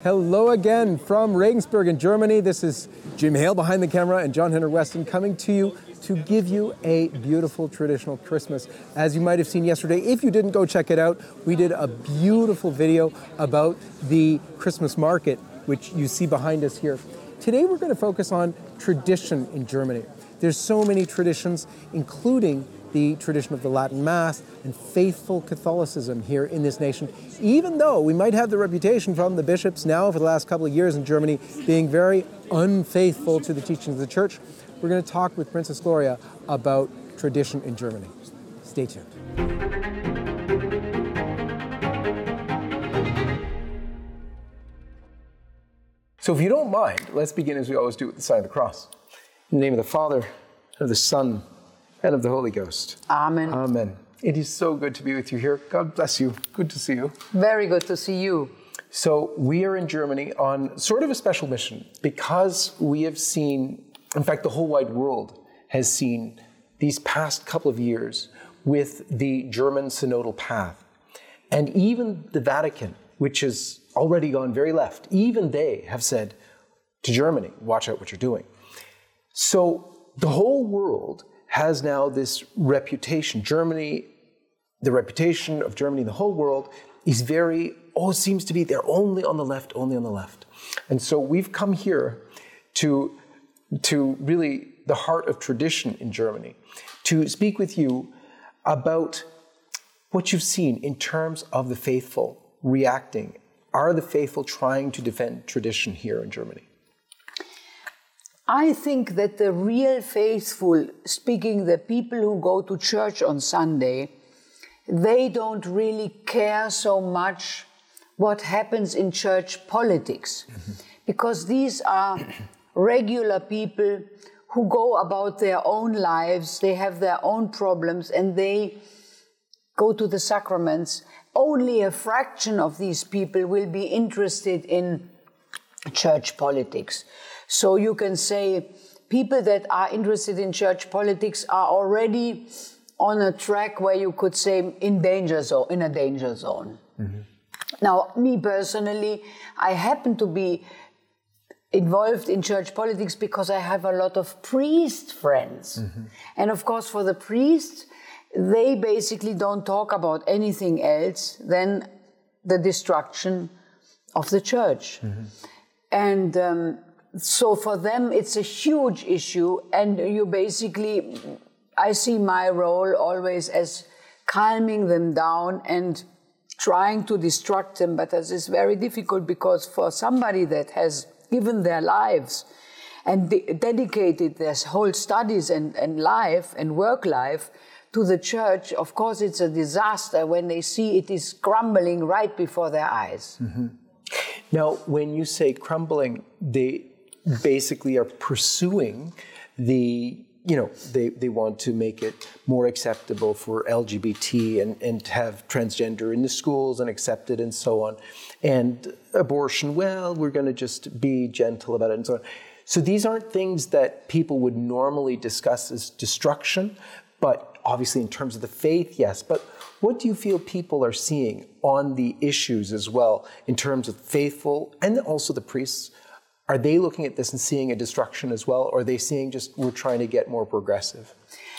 Hello again from Regensburg in Germany. This is Jim Hale behind the camera and John Henry Weston coming to you to give you a beautiful traditional Christmas. As you might have seen yesterday, if you didn't go check it out, we did a beautiful video about the Christmas market, which you see behind us here. Today we're going to focus on tradition in Germany. There's so many traditions, including the tradition of the Latin Mass and faithful Catholicism here in this nation, even though we might have the reputation from the bishops now for the last couple of years in Germany being very unfaithful to the teachings of the Church. We're going to talk with Princess Gloria about tradition in Germany. Stay tuned. So if you don't mind, let's begin as we always do with the sign of the cross. In the name of the Father, and of the Son, and of the Holy Ghost. Amen. Amen. It is so good to be with you here. God bless you. Good to see you. Very good to see you. So we are in Germany on sort of a special mission because we have seen, in fact, the whole wide world has seen these past couple of years with the German synodal path. And even the Vatican, which has already gone very left, even they have said to Germany, watch out what you're doing. So the whole world has now this reputation. Germany, the reputation of Germany in the whole world is seems to be they're only on the left, only on the left. And so we've come here to really the heart of tradition in Germany, to speak with you about what you've seen in terms of the faithful reacting. Are the faithful trying to defend tradition here in Germany? I think that the real faithful, speaking the people who go to church on Sunday, they don't really care so much what happens in church politics. Because these are regular people who go about their own lives, they have their own problems, and they go to the sacraments. Only a fraction of these people will be interested in church politics. So you can say people that are interested in church politics are already on a track where you could say in a danger zone. Mm-hmm. Now, me personally, I happen to be involved in church politics because I have a lot of priest friends. Mm-hmm. And of course, for the priests, they basically don't talk about anything else than the destruction of the church. Mm-hmm. And so for them, it's a huge issue. And I see my role always as calming them down and trying to distract them. But this is very difficult because for somebody that has given their lives and dedicated their whole studies and life and work life to the church, of course, it's a disaster when they see it is crumbling right before their eyes. Mm-hmm. Now, when you say crumbling, they basically are pursuing they want to make it more acceptable for LGBT and have transgender in the schools and accepted and so on. And abortion, well, we're going to just be gentle about it and so on. So these aren't things that people would normally discuss as destruction, but obviously in terms of the faith, yes. But what do you feel people are seeing on the issues as well in terms of faithful and also the priests? Are they looking at this and seeing a destruction as well? Or are they seeing just we're trying to get more progressive?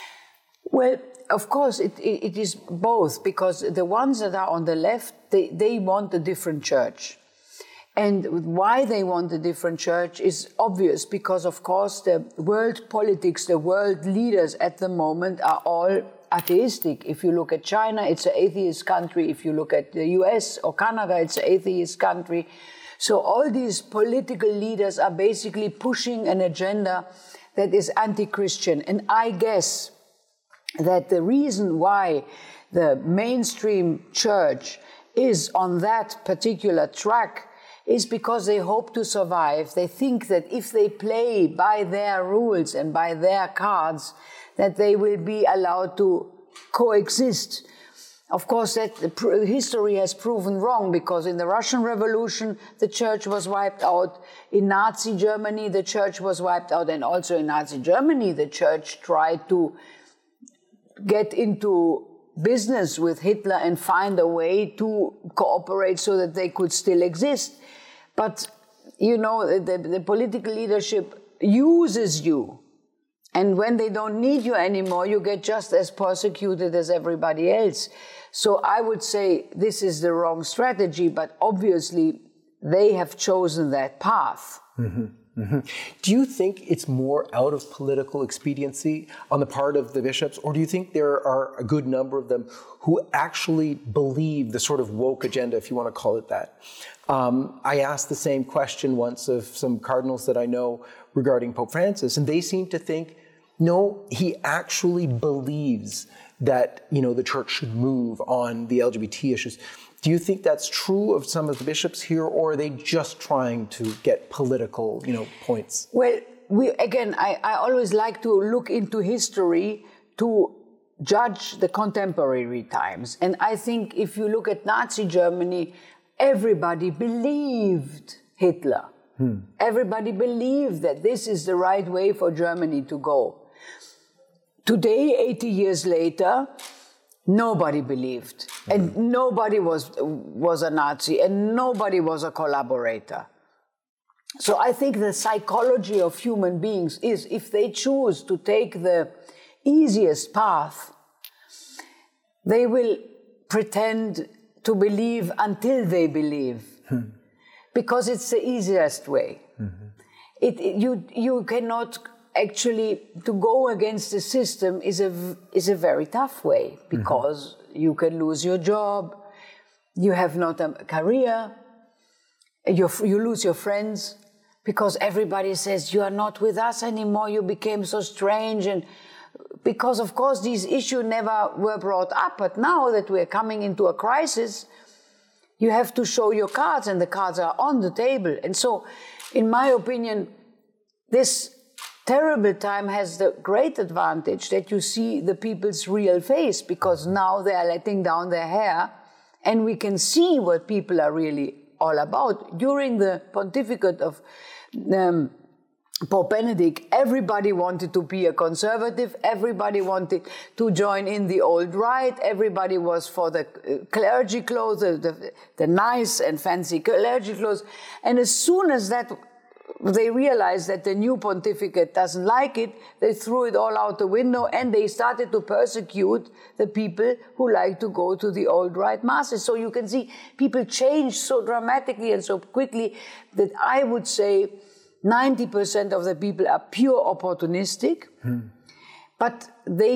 Well, of course, it is both, because the ones that are on the left, they want a different church. And why they want a different church is obvious, because, of course, the world politics, the world leaders at the moment are all atheistic. If you look at China, it's an atheist country. If you look at the US or Canada, it's an atheist country. So all these political leaders are basically pushing an agenda that is anti-Christian. And I guess that the reason why the mainstream church is on that particular track is because they hope to survive. They think that if they play by their rules and by their cards, that they will be allowed to coexist. Of course, that history has proven wrong, because in the Russian Revolution, the church was wiped out. In Nazi Germany, the church was wiped out. And also in Nazi Germany, the church tried to get into business with Hitler and find a way to cooperate so that they could still exist. But, the political leadership uses you. And when they don't need you anymore, you get just as persecuted as everybody else. So I would say this is the wrong strategy, but obviously they have chosen that path. Mm-hmm. Mm-hmm. Do you think it's more out of political expediency on the part of the bishops, or do you think there are a good number of them who actually believe the sort of woke agenda, if you want to call it that? I asked the same question once of some cardinals that I know regarding Pope Francis, and they seem to think, no, he actually believes that, the church should move on the LGBT issues. Do you think that's true of some of the bishops here, or are they just trying to get political, points? Well, I always like to look into history to judge the contemporary times. And I think if you look at Nazi Germany, everybody believed Hitler. Everybody believed that this is the right way for Germany to go. Today, 80 years later, nobody believed, and nobody was a Nazi, and nobody was a collaborator. So I think the psychology of human beings is, if they choose to take the easiest path, they will pretend to believe until they believe, because it's the easiest way. You cannot. Actually, to go against the system is a very tough way, because you can lose your job, you have not a career, you lose your friends, because everybody says you are not with us anymore, you became so strange, and because of course these issues never were brought up, but now that we're coming into a crisis, you have to show your cards, and the cards are on the table. And so, in my opinion, this terrible time has the great advantage that you see the people's real face, because now they are letting down their hair and we can see what people are really all about. During the pontificate of Pope Benedict, everybody wanted to be a conservative, everybody wanted to join in the old right, everybody was for the clergy clothes, the nice and fancy clergy clothes. And as soon as they realized that the new pontificate doesn't like it, they threw it all out the window, and they started to persecute the people who like to go to the old right masses. So you can see people change so dramatically and so quickly that I would say 90% of the people are pure opportunistic. But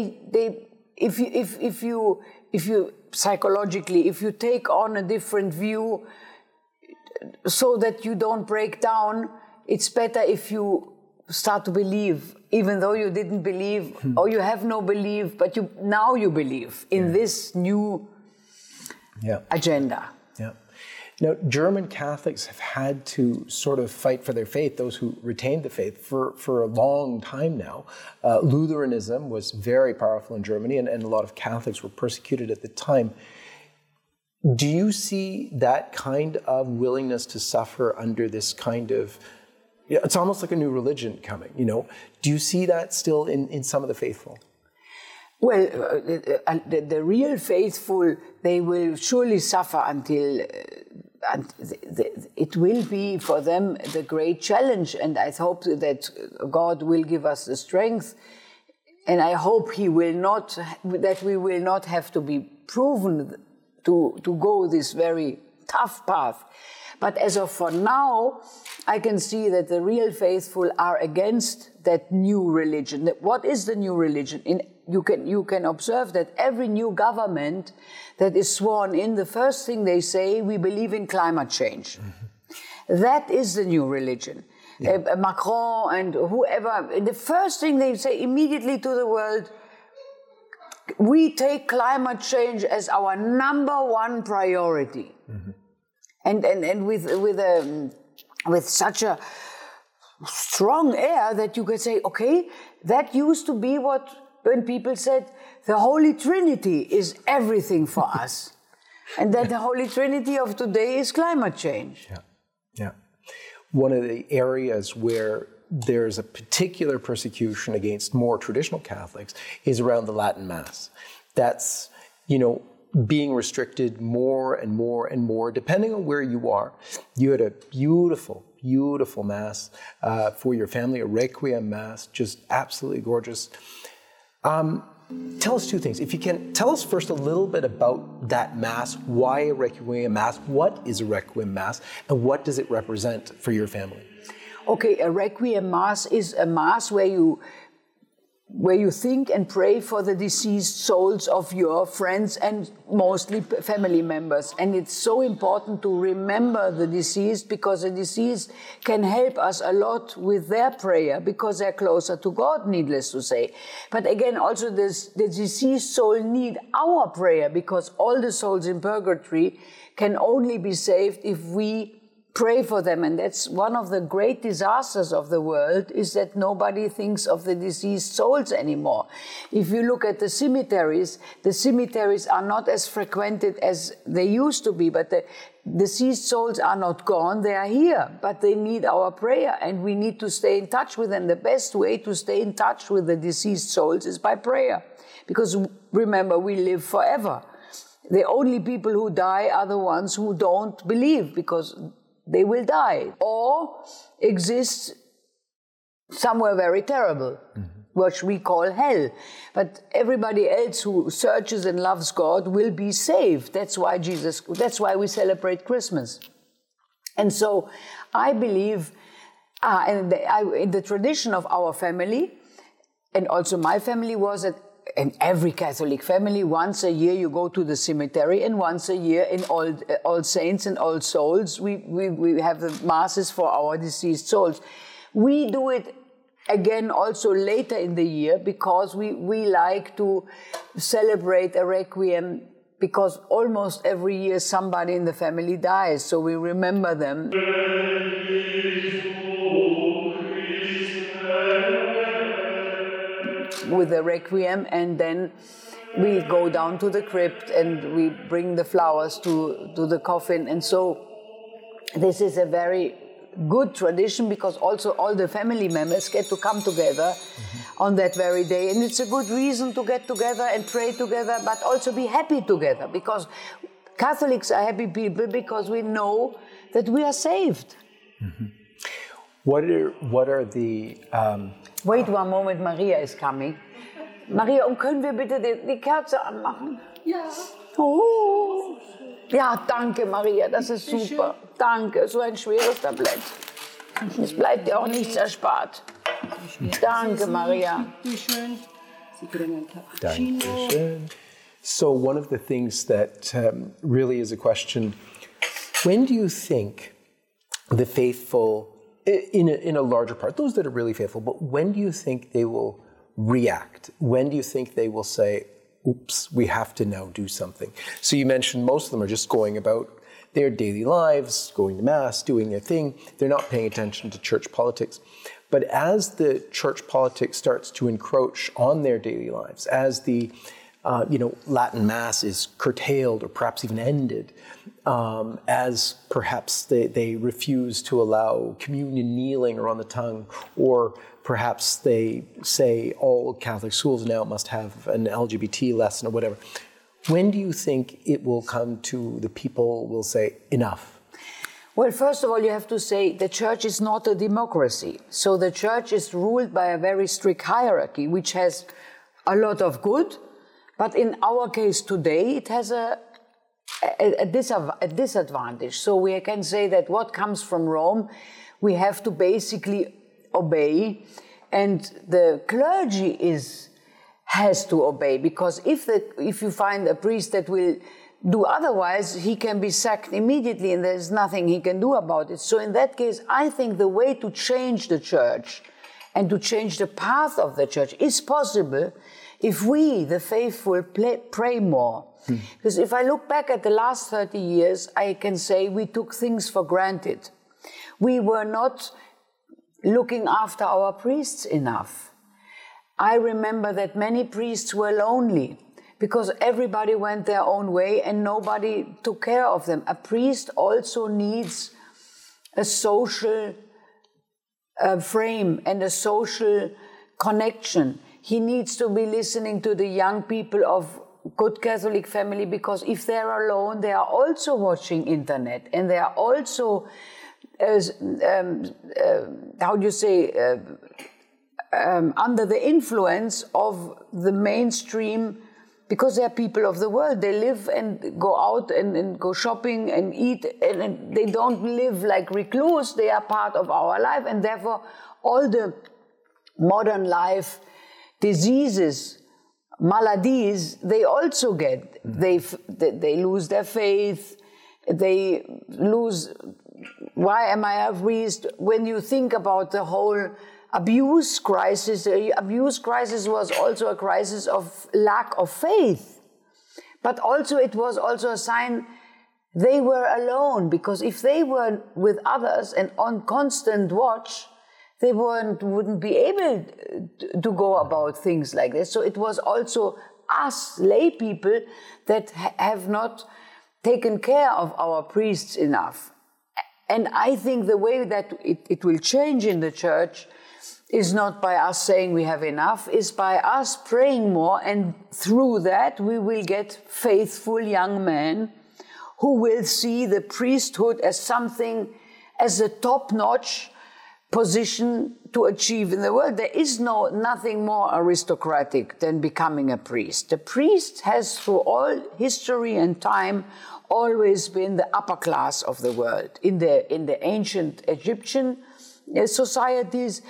if you psychologically, if you take on a different view so that you don't break down, it's better if you start to believe, even though you didn't believe, or you have no belief, but now you believe in this new agenda. Yeah. Now, German Catholics have had to sort of fight for their faith, those who retained the faith, for a long time now. Lutheranism was very powerful in Germany, and a lot of Catholics were persecuted at the time. Do you see that kind of willingness to suffer under this kind of, it's almost like a new religion coming, Do you see that still in some of the faithful? Well, the real faithful, they will surely suffer until it will be for them the great challenge. And I hope that God will give us the strength. And I hope that we will not have to be proven to go this very tough path. But as of for now, I can see that the real faithful are against that new religion. What is the new religion? You can observe that every new government that is sworn in, the first thing they say, we believe in climate change. That is the new religion. Macron and whoever, the first thing they say immediately to the world, we take climate change as our number one priority. And with such a strong air that you could say, okay, that used to be when people said the Holy Trinity is everything for us. And that the Holy Trinity of today is climate change. Yeah. One of the areas where there's a particular persecution against more traditional Catholics is around the Latin Mass. That's, being restricted more and more and more, depending on where you are. You had a beautiful, beautiful Mass for your family, a Requiem Mass, just absolutely gorgeous. Tell us two things. If you can, tell us first a little bit about that Mass. Why a Requiem Mass? What is a Requiem Mass? And what does it represent for your family? Okay, a Requiem Mass is a Mass where you think and pray for the deceased souls of your friends and mostly family members. And it's so important to remember the deceased, because the deceased can help us a lot with their prayer, because they're closer to God, needless to say. But again, also the deceased soul need our prayer, because all the souls in purgatory can only be saved if we pray for them. And that's one of the great disasters of the world, is that nobody thinks of the deceased souls anymore. If you look at the cemeteries are not as frequented as they used to be, but the deceased souls are not gone, they are here, but they need our prayer, and we need to stay in touch with them. The best way to stay in touch with the deceased souls is by prayer, because remember, we live forever. The only people who die are the ones who don't believe, because they will die or exist somewhere very terrible, which we call hell. But everybody else who searches and loves God will be saved. That's why we celebrate Christmas. And so I believe, in the tradition of our family, and also my family, was that in every Catholic family, once a year you go to the cemetery, and once a year in All Saints and All Souls, we have the masses for our deceased souls. We do it again also later in the year, because we like to celebrate a Requiem, because almost every year somebody in the family dies, so we remember them with the Requiem, and then we go down to the crypt and we bring the flowers to the coffin. And so this is a very good tradition, because also all the family members get to come together on that very day. And it's a good reason to get together and pray together, but also be happy together, because Catholics are happy people, because we know that we are saved. What are the... Wait one moment, Maria is coming. Maria, können wir bitte die Kerze anmachen? Ja. Oh. Ja, danke, Maria, das ist super. Danke, so ein schweres Tablett. Es bleibt dir auch nichts erspart. Danke, Maria. Bitteschön. Sie bringen Dankeschön. So one of the things that really is a question, when do you think the faithful, in a larger part, those that are really faithful, but when do you think they will react? When do you think they will say, oops, we have to now do something? So you mentioned most of them are just going about their daily lives, going to Mass, doing their thing. They're not paying attention to church politics. But as the church politics starts to encroach on their daily lives, as the Latin Mass is curtailed or perhaps even ended, as perhaps they refuse to allow communion kneeling or on the tongue, or perhaps they say all Catholic schools now must have an LGBT lesson or whatever. When do you think it will come to the people will say, enough? Well, first of all, you have to say the church is not a democracy. So the church is ruled by a very strict hierarchy, which has a lot of good. But in our case today, it has a disadvantage. So we can say that what comes from Rome, we have to basically obey, and the clergy has to obey, because if you find a priest that will do otherwise, he can be sacked immediately, and there's nothing he can do about it. So in that case, I think the way to change the church and to change the path of the church is possible if we, the faithful, pray more. Because if I look back at the last 30 years, I can say we took things for granted. We were not looking after our priests enough. I remember that many priests were lonely because everybody went their own way and nobody took care of them. A priest also needs a social frame and a social connection. He needs to be listening to the young people of good Catholic family, because if they're alone, they are also watching internet, and they are also, under the influence of the mainstream, because they are people of the world. They live and go out and go shopping and eat, and they don't live like recluse. They are part of our life, and therefore all the modern life diseases, maladies, they also get. They lose their faith. They lose. Why am I a priest? When you think about the whole abuse crisis, the abuse crisis was also a crisis of lack of faith. But also it was also a sign they were alone, because if they were with others and on constant watch, they wouldn't be able to go about things like this. So it was also us lay people that have not taken care of our priests enough. And I think the way that it will change in the church is not by us saying we have enough, is by us praying more, and through that we will get faithful young men who will see the priesthood as something, as a top-notch position to achieve in the world. There is nothing more aristocratic than becoming a priest. The priest has, through all history and time, always been the upper class of the world. In the ancient Egyptian societies,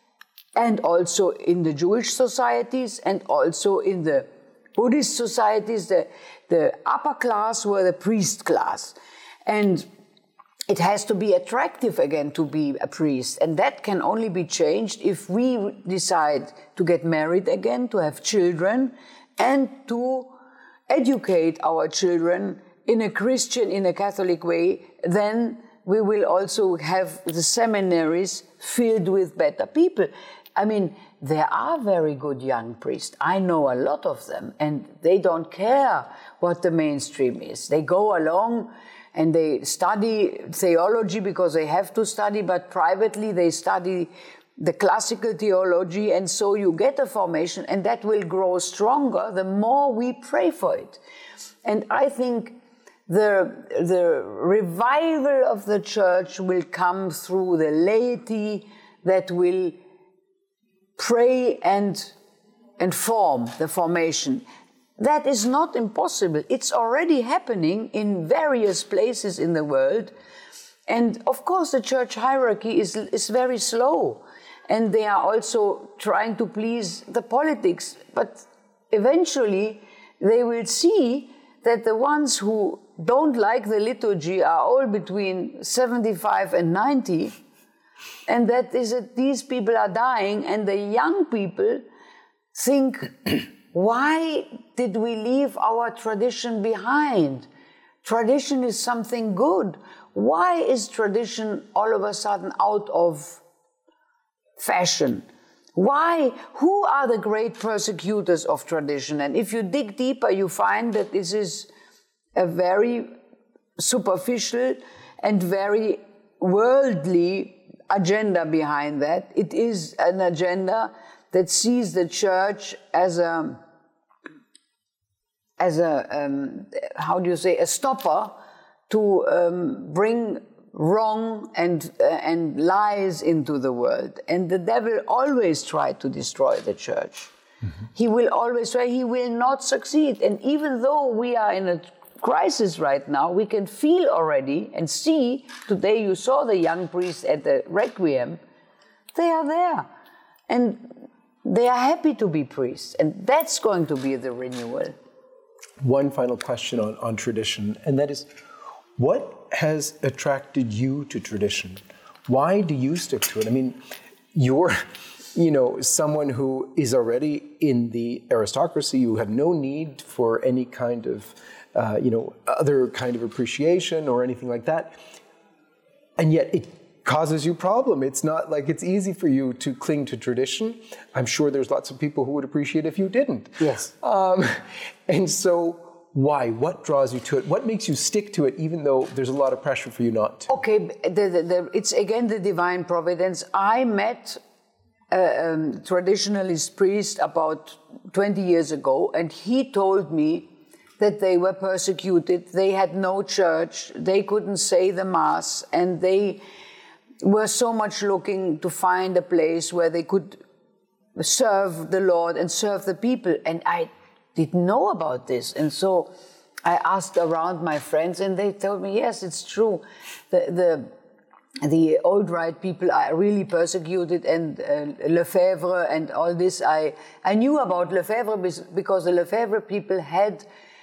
and also in the Jewish societies, and also in the Buddhist societies, the upper class were the priest class. And it has to be attractive again to be a priest. And that can only be changed if we decide to get married again, to have children, and to educate our children in a Christian, in a Catholic way. Then we will also have the seminaries filled with better people. I mean, there are very good young priests. I know a lot of them, and they don't care what the mainstream is. They go along and they study theology because they have to study, but privately they study the classical theology, and so you get a formation, and that will grow stronger the more we pray for it. And I think the revival of the church will come through the laity that will pray and form the formation. That is not impossible. It's already happening in various places in the world. And of course, the church hierarchy is very slow. And they are also trying to please the politics. But eventually, they will see that the ones who don't like the liturgy are all between 75 and 90. And that is that these people are dying, and the young people think, why did we leave our tradition behind? Tradition is something good. Why is tradition all of a sudden out of fashion? Why? Who are the great persecutors of tradition? And if you dig deeper, you find that this is a very superficial and very worldly agenda behind that. It is an agenda that sees the church as a stopper to bring wrong and lies into the world. And the devil always tried to destroy the church. Mm-hmm. He will always try. He will not succeed. And even though we are in a crisis right now, we can feel already and see. Today you saw the young priests at the Requiem. They are there. And they are happy to be priests. And that's going to be the renewal. One final question on tradition, and that is, what has attracted you to tradition? Why do you stick to it? I mean, you're, someone who is already in the aristocracy. You have no need for any kind of, other kind of appreciation or anything like that. And yet it causes you problem. It's not like it's easy for you to cling to tradition. I'm sure there's lots of people who would appreciate if you didn't. Yes. And so why? What draws you to it? What makes you stick to it even though there's a lot of pressure for you not to? Okay, it's again the divine providence. I met a traditionalist priest about 20 years ago, and he told me that they were persecuted. They had no church. They couldn't say the Mass. And they were so much looking to find a place where they could serve the Lord and serve the people. And I didn't know about this. And so I asked around my friends, and they told me, yes, it's true. The alt-right people are really persecuted, and Lefebvre and all this. I knew about Lefebvre because the Lefebvre people had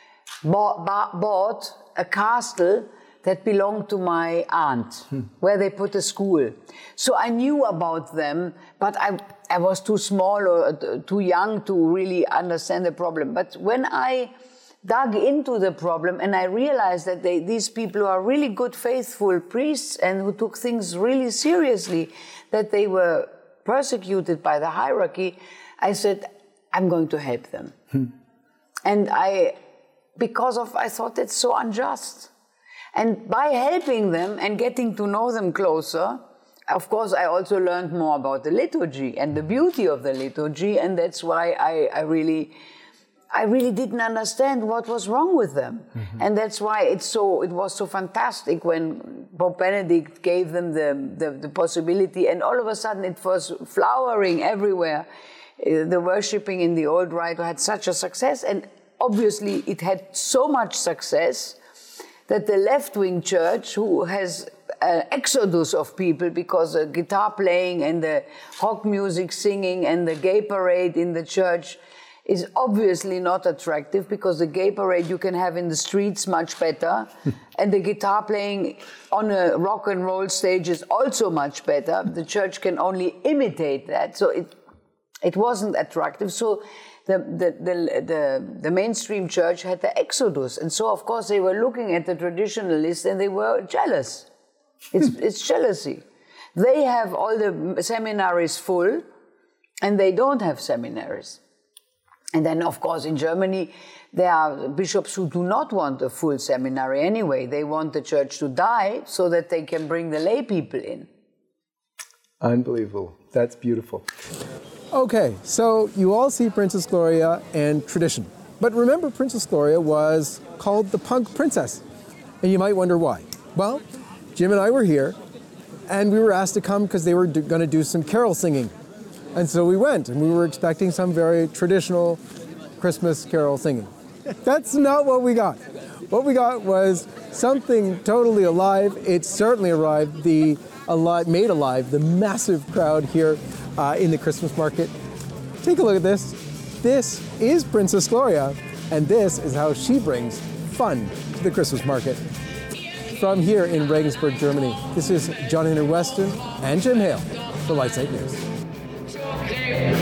bought a castle that belonged to my aunt, where they put a school. So I knew about them, but I was too small or too young to really understand the problem. But when I dug into the problem and I realized that these people who are really good, faithful priests and who took things really seriously, that they were persecuted by the hierarchy, I said, I'm going to help them. And I thought it's so unjust. And by helping them and getting to know them closer, of course, I also learned more about the liturgy and the beauty of the liturgy, and that's why I really didn't understand what was wrong with them. And that's why it was so fantastic when Pope Benedict gave them the possibility, and all of a sudden it was flowering everywhere. The worshipping in the old rite had such a success, and obviously it had so much success that the left-wing church, who has an exodus of people because the guitar playing and the rock music singing and the gay parade in the church is obviously not attractive, because the gay parade you can have in the streets much better, and the guitar playing on a rock and roll stage is also much better. The church can only imitate that, so it wasn't attractive. So the mainstream church had the exodus, and so of course they were looking at the traditionalists and they were jealous. It's jealousy. They have all the seminaries full, and they don't have seminaries. And then, of course, in Germany, there are bishops who do not want a full seminary anyway. They want the church to die so that they can bring the lay people in. Unbelievable. That's beautiful. Okay, so you all see Princess Gloria and tradition. But remember, Princess Gloria was called the punk princess. And you might wonder why. Well, Jim and I were here, and we were asked to come because they were going to do some carol singing. And so we went, and we were expecting some very traditional Christmas carol singing. That's not what we got. What we got was something totally alive. It certainly made alive the massive crowd here in the Christmas market. Take a look at this. This is Princess Gloria, and this is how she brings fun to the Christmas market. From here in Regensburg, Germany, this is John Henry Weston and Jim Hale for LightSight News.